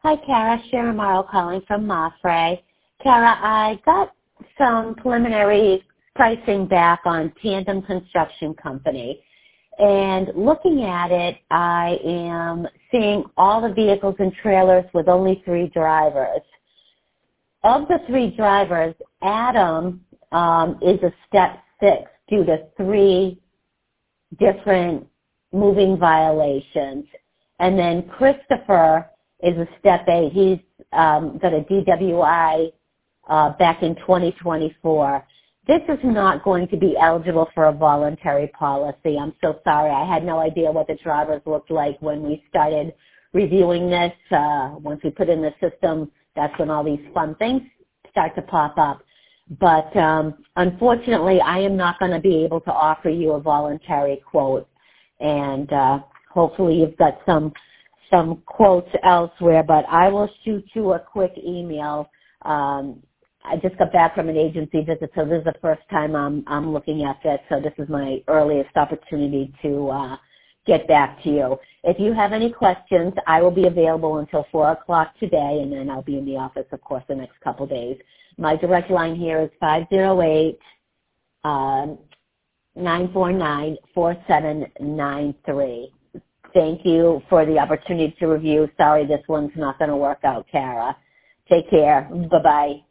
Hi, Kara. Sharon Morrow calling from Mafre. Kara, I got some preliminary pricing back on Tandem Construction Company. And looking at it, I am seeing all the vehicles and trailers with only 3 drivers. Of the 3 drivers, Adam is a step 6 due to 3 different moving violations. And then Christopher is a step 8. He's got a DWI back in 2024. This is not going to be eligible for a voluntary policy. I'm so sorry. I had no idea what the drivers looked like when we started reviewing this. Once we put in the system, that's when all these fun things start to pop up. But unfortunately, I am not going to be able to offer you a voluntary quote. And hopefully you've got some quotes elsewhere, but I will shoot you a quick email. I just got back from an agency visit, so this is the first time I'm looking at this, so this is my earliest opportunity to get back to you. If you have any questions, I will be available until 4 o'clock today, and then I'll be in the office, of course, the next couple days. My direct line here is 508-949-4793. Thank you for the opportunity to review. Sorry this one's not going to work out, Kara. Take care. Bye-bye.